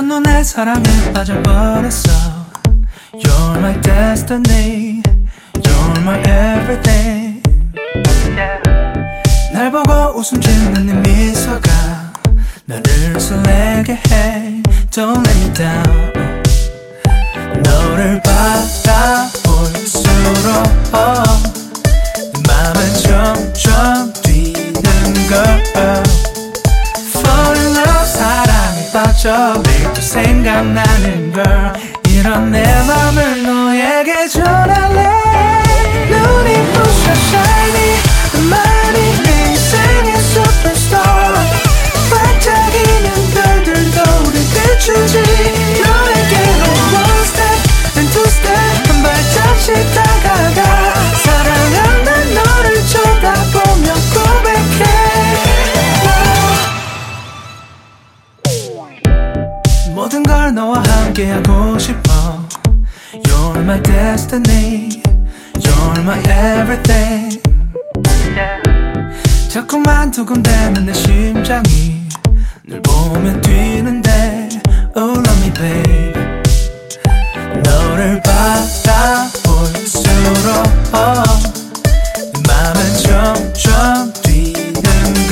첫눈에 사랑에 빠져버렸어. You're my destiny, you're my everything. 날 보고 웃음 짓는 네 미소가 나를 설레게 해. Don't let me down. 너를 바라볼수록 내 맘은 점점 뛰는 걸. Fall in love, 사랑에 빠져 매일 또 생각나는 걸. 이런 내 맘을 너에게 전할래. 눈이 부셔 shiny, 나만이 내 인생의 superstar. 반짝이는 별들도 우리 비추지. 너에게로 one step and two step, 한 발짝씩 다가가. 사랑한다 너를 쳐다보며 고백해. 모든 걸 너와 함께 하고 싶어. You're my destiny, you're my everything. 자꾸만 두근대는 내 심장이 널 보면 뛰는데. Oh love me babe. 너를 바라볼수록 내 맘은 점점 뛰는 걸.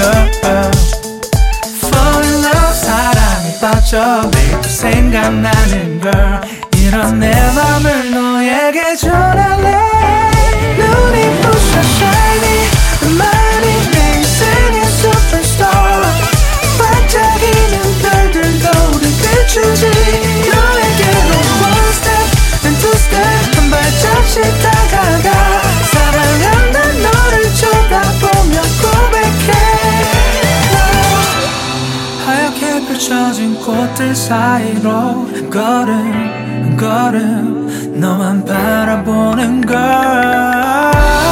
Fall in love, 사랑에 빠져 매일 또 생각나는 걸. 이런 내 맘을 너에게 전할래. 눈이 부셔 shiny, 나만이 내 인생의 superstar. 반짝이는 별들도 우리 비추지. 너에게로 one step and two step, 한 발짝씩 다가가. 사랑한다 너를 쳐다보며 고백해. 하얗게 펼쳐진 꽃들 사이로 한 걸음 한 걸음 너만 바라보는 걸.